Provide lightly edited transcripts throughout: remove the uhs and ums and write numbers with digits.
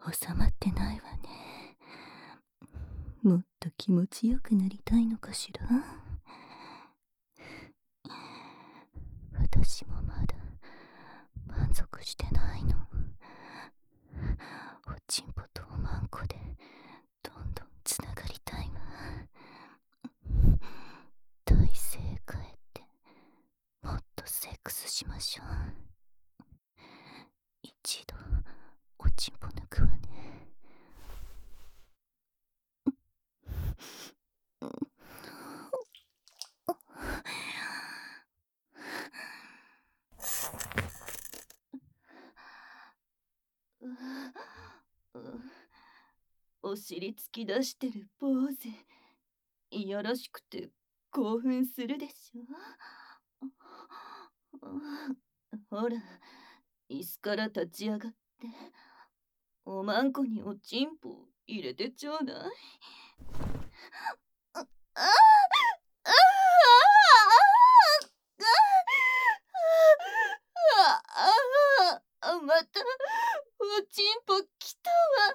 収まってないわね。もっと気持ちよくなりたいのかしら。私もまだ満足してないの。おちんぽとおまんこでどんどんつながりたいわ。体勢変えてもっとセックスしましょう。一度おちんぽ抜くわね。お尻突き出してるポーズ、いやらしくて興奮するでしょ。ほら、椅子から立ち上がっておまんこにおちんぽ入れてちょうだい。またおちんぽきた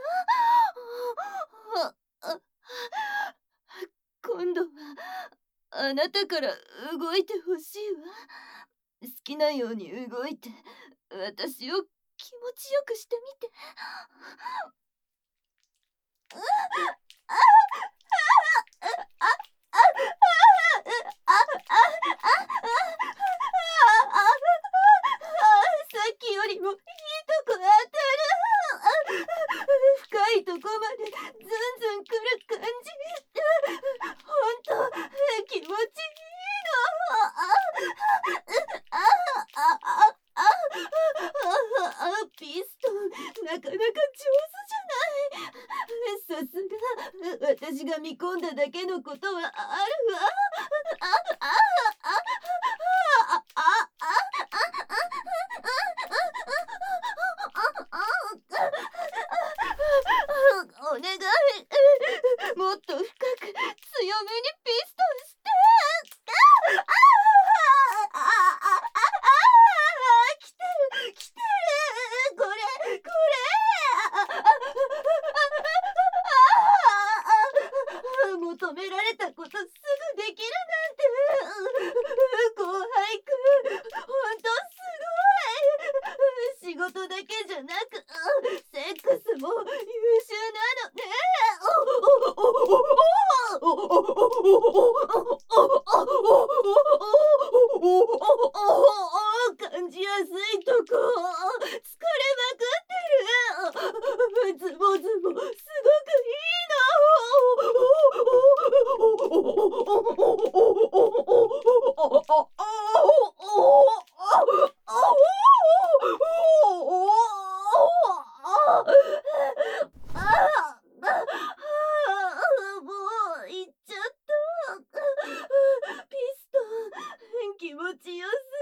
わ。今度はあなたから動いてほしいわ。好きなように動いて私を気持ちよくしてみて。さっきよりもいいとこ当たる。深いとこまでズンズンくる感じ。ほんと気持ちいいの。ピストンなかなか上手じゃない。さすが私が見込んだだけのことはあるわ。お願い、もっと深く強めにピストンして。来てる来てる、これ求められたことすぐできるなんて。後輩くん、ほんとすごい。仕事だけじゃなくセックスも優秀なのね。感じやすいとこ疲れまくってる。ズボズボすごくいいもう行っちゃった。ピストン気持ちよす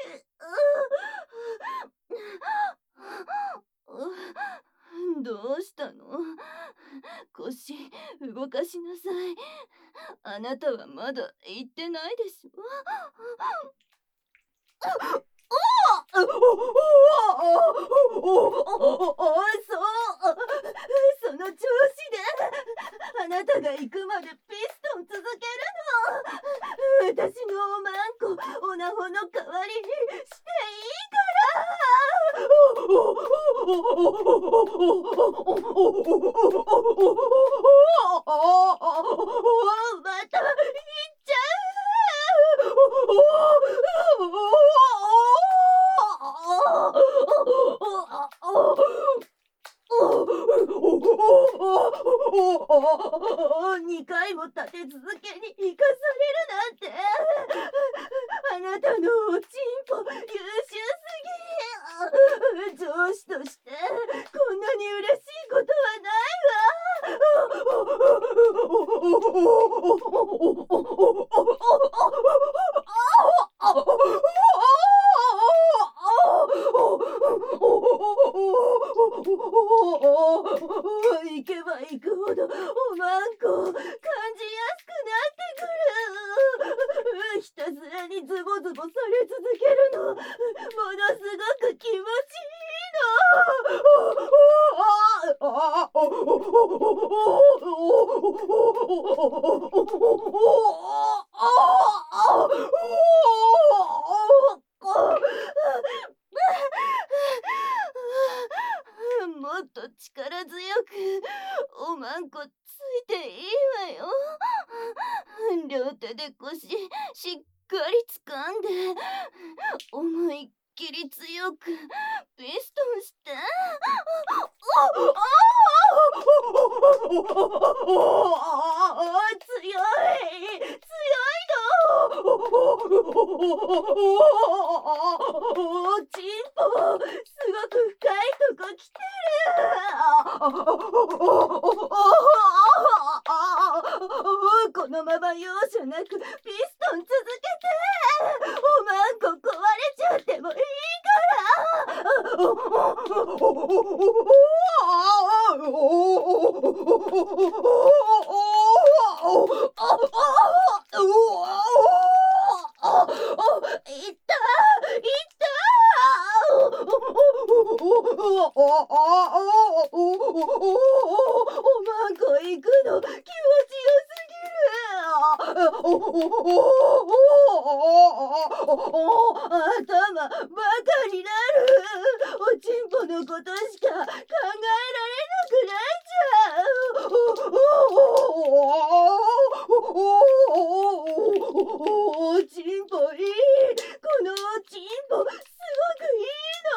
ぎ。どうしたの？腰動かしなさい。あなたはまだ行ってないでしょ。その調子であなたが行くまでピストン続けるの。私のおまんこオナホの代わりにしていいから。また行っちゃ2回も立て続けに行かされるなんて。あなたのおちんぽ優秀すぎ。上司としてこんなに嬉しいことは行けば行くほどおまんこ感じやすくなってくる。ひたすらにズボズボされ続けるのものすごく気持ちいいの。 もっと力強くおまんこついていいわよ。両手で腰しっかり掴んで思いっきり強くピストンして。強い強いチンポすごく深いとこ来てる。このまま容赦なくピストン続けて。おまんこ壊れちゃってもいいからいったいったおまんこ行くの気持ちよすぎる。頭バカになる。おちんぽのことしか考えられなくなっちゃう。おちんぽいい。このおちんぽすごくいい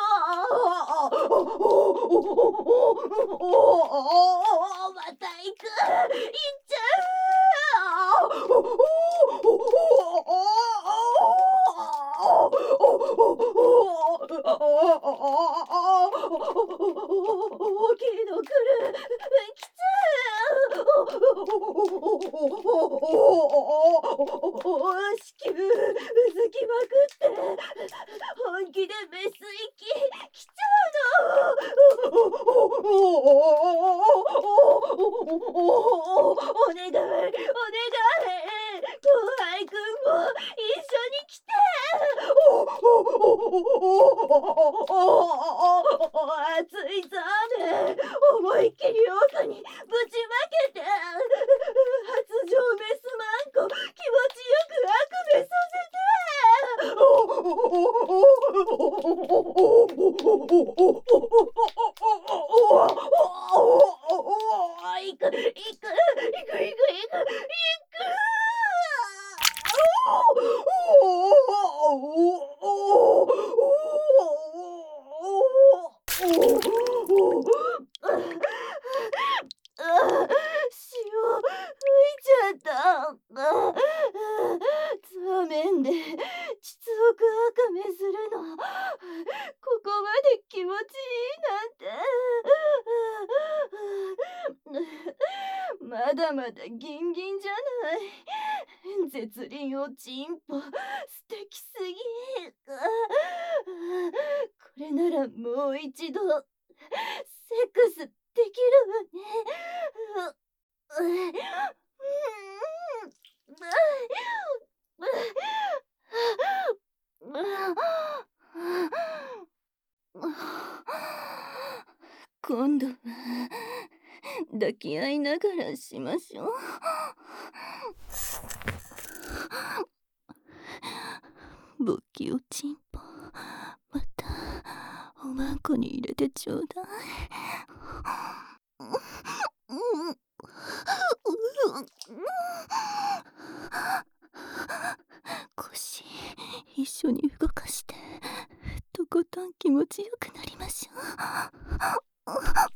の。また行く。行っちゃ大きいの来る。来ちゃう。子宮うずきまくって本気でメス息来ちゃうの。お願いお願い。後輩くんも一緒に来て。熱いザーメン思いっきり奥にぶちまけて。発情メスマンコ気持ちよくあくめさせて。行く行く行く行く行く。潮吹いちゃった。ザーメンで膣をくわかめするのここまで気持ちいいなんて。まだまだギンギンじゃない。絶倫おちんぽ素敵すぎ。これならもう一度セックスできるわね。今度は抱き合いながらしましょう。勃起おちんぽまたおまんこに入れてちょうだい。腰一緒に動かしてとことん気持ちよくなりましょう。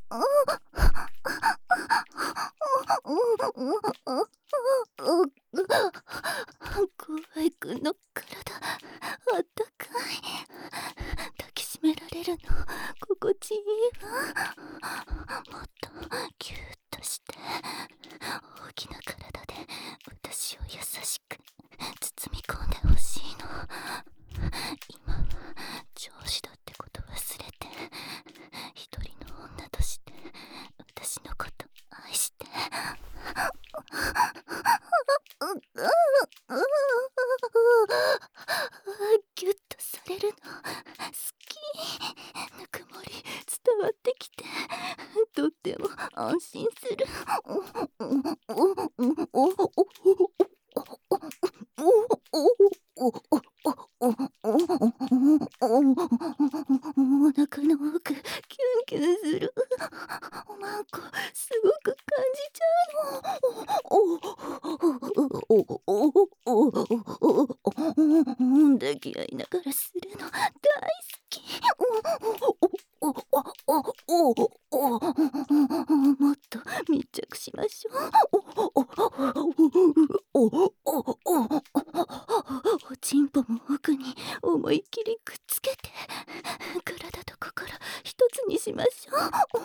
後輩くんの体あったかい。抱きしめられるの心地いいわ。もっとギューッとして大きな体で私を優しく包み込んでほしいの。今は上司だってこと忘れて一人の女として私のこと愛して。ギュッとされるの好き。ぬくもり伝わってきてとって心する。お腹の奥キュンキュンする。おまんこすごく感じちゃうの。抱き合いながらするの大好き。もっと密着しましょう。おちんぽも奥に思いっきりくっつけて、体と心一つにしましょ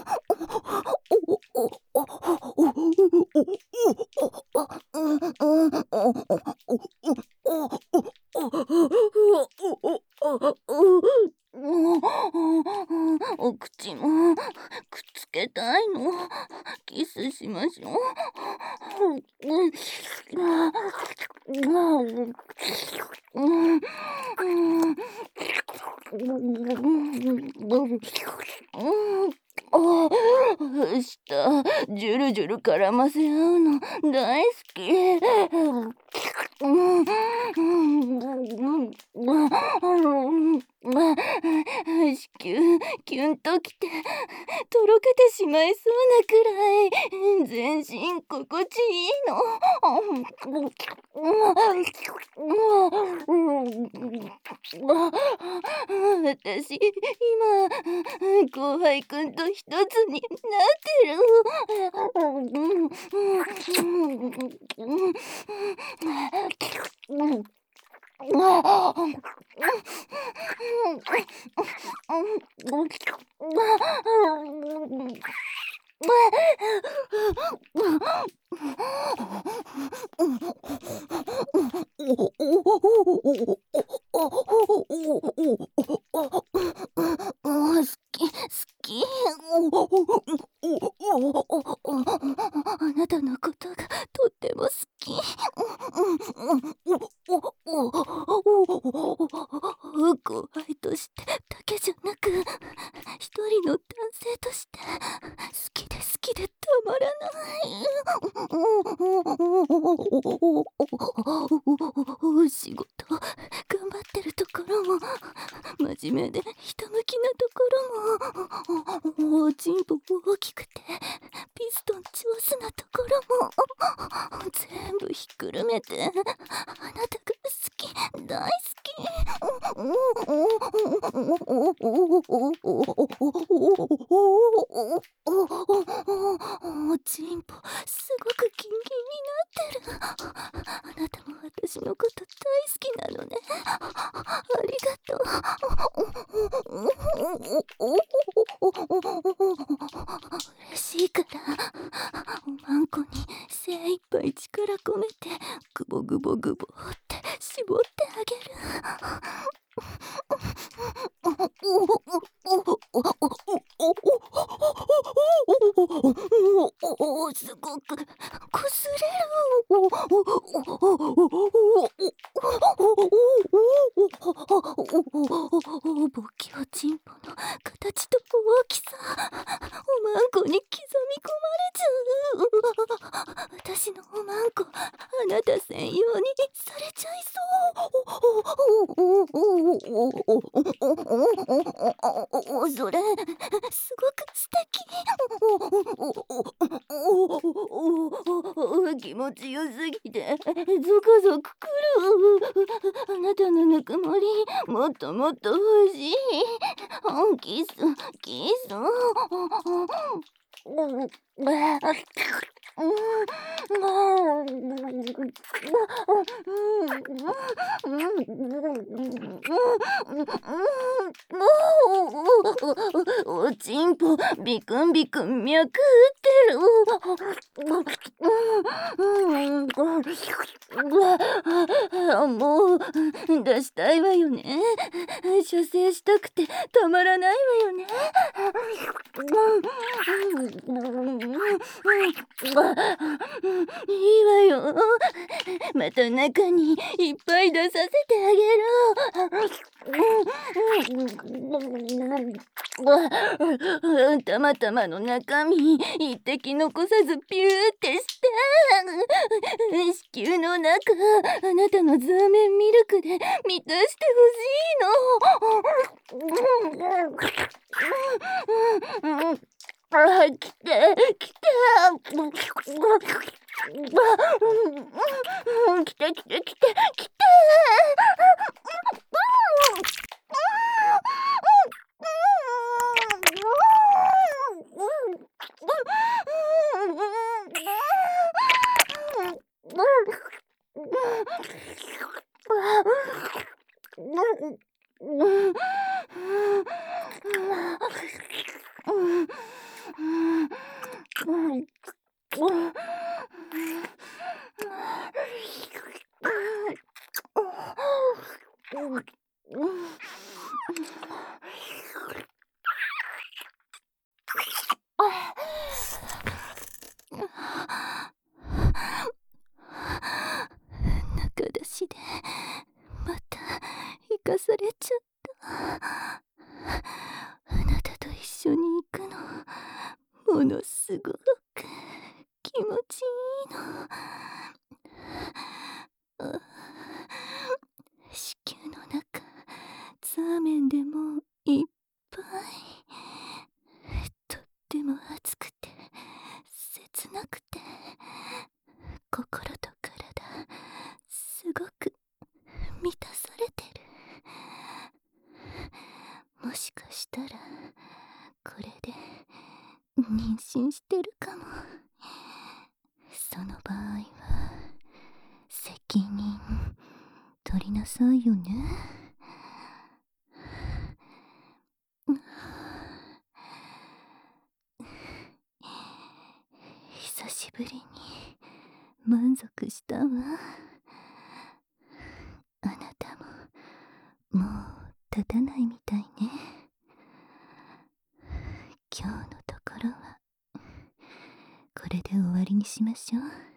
う。お口もくっつけたいの。キスしましょう。舌ジュルジュル絡ませ合うの大好き。子宮キュンときてとろけてしまいそうなくらい全身心地いいの。私今後輩くんと一つになってる。好き好き。あなたのことがとっても好き。後輩としてだけじゃなく、一人の男性として好きで好きでたまらない。仕事頑張ってるところも真面目でひたむきなところも、おちんぽ大きくてピストン上手なところも全部ひっくるめてあなたが好き、大好き。おちんぽすごくギンギンになってる。あなたも私のこと大好きなのね。ありがとう。嬉しいからおまんこに精一杯力込めてグボグボグボって絞ってあげる。すごくこすれる。ボキおちんぽの形と大きさ、おまんこに刻み込まれちゃう。私のおまんこあなた専用にされちゃいそう。それすごく素敵。気持ちよすぎてゾクゾクくる。あなたのぬくもりもっともっと欲しい。キスキス。おちんぽビクンビクン脈打ってる。もう出したいわよね。射精したくてたまらないわよね。いいわよ。また中にいっぱい出させてあげる。 たまたまの中身一滴残さずピューってした。子宮の中あなたのザーメンミルクで満たしてほしいの。来て来て来て来て来て来て。中出しでまた生かされちゃった。あなたと一緒に行くのものすごく気持ちいいの。子宮の中ザーメンでもいっぱい。とっても熱くて切なくて心と体すごく満たされてる。もしかしたらこれで妊娠してるかも。その場合は責任取りなさいよね。久しぶりに満足したわ。あなたももう立たないみたいね。今日のところはこれで終わりにしましょう。